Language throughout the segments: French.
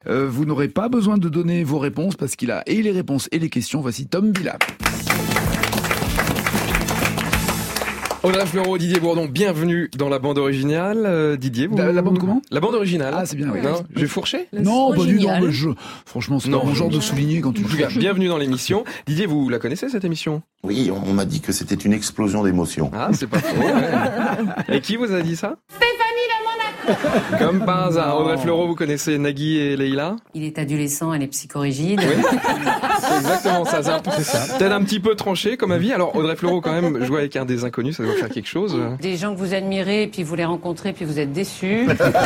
Vous n'aurez pas besoin de donner vos réponses parce qu'il a et les réponses et les questions. Voici Tom Villa. Audrey Fleurot, Didier Bourdon, bienvenue dans la bande originale. Didier, vous... La bande comment ? La bande originale. Ah, c'est bien, oui. Non, j'ai fourché ? Non, pas du tout. Franchement, c'est pas mon genre de souligner quand tu... En tout cas, bienvenue dans l'émission. Didier, vous la connaissez, cette émission ? Oui, on m'a dit que c'était une explosion d'émotions. Ah, c'est pas faux. Ouais. Et qui vous a dit ça ? Comme par hasard. Audrey Fleurot, vous connaissez Nagui et Leïla ? Il est adolescent, elle est psychorigide. Oui. C'est exactement ça. C'est ça. Peut-être un petit peu tranché comme avis. Alors, Audrey Fleurot, quand même, jouer avec un des inconnus, ça doit faire quelque chose. Des gens que vous admirez, puis vous les rencontrez, puis vous êtes déçus.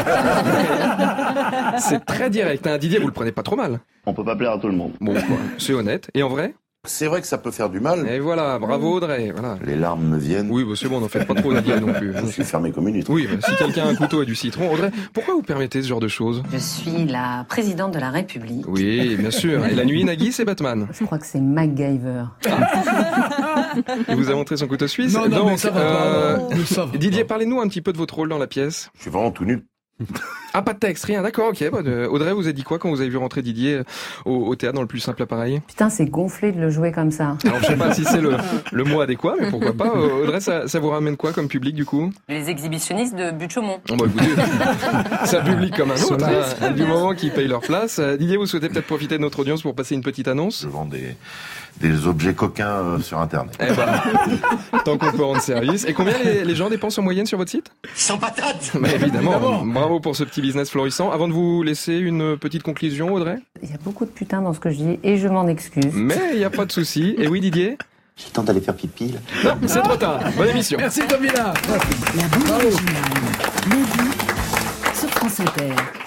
C'est très direct. Hein. Didier, vous le prenez pas trop mal. On peut pas plaire à tout le monde. Bon, c'est honnête. Et en vrai ? C'est vrai que ça peut faire du mal. Et voilà, bravo Audrey. Voilà. Les larmes me viennent. Oui, c'est bon, n'en faites pas trop Didier non plus. Je suis fermé comme une huître. Oui, si quelqu'un a un couteau et du citron. Audrey, pourquoi vous permettez ce genre de choses ? Je suis la présidente de la République. Oui, bien sûr. Et la nuit, Nagui, c'est Batman. Je crois que c'est MacGyver. Il vous a montré son couteau suisse ? Non, donc, mais ça va pas. Didier, parlez-nous un petit peu de votre rôle dans la pièce. Je suis vraiment tout nu. Ah, pas de texte, rien, d'accord, ok. Audrey, vous avez dit quoi quand vous avez vu rentrer Didier au théâtre dans le plus simple appareil ? Putain, c'est gonflé de le jouer comme ça. Alors, je sais pas si c'est le mot adéquat, mais pourquoi pas. Audrey, ça vous ramène quoi comme public, du coup ? Les exhibitionnistes de Butte-Chaumont. Bon, bah, écoutez, c'est un public comme un autre, hein, du moment qu'ils payent leur place. Didier, vous souhaitez peut-être profiter de notre audience pour passer une petite annonce ? Je vends des objets coquins sur Internet. Eh ben, tant qu'on peut rendre service. Et combien les gens dépensent en moyenne sur votre site ? 100 patates. Mais évidemment. Bravo pour ce petit business florissant. Avant de vous laisser une petite conclusion, Audrey ? Il y a beaucoup de putain dans ce que je dis et je m'en excuse. Mais il n'y a pas de souci. Et oui, Didier ? J'ai le temps d'aller faire pipi, là. Non, c'est trop tard. Bonne émission. Merci Tom Villa. La bande originale. Midi sur France Inter.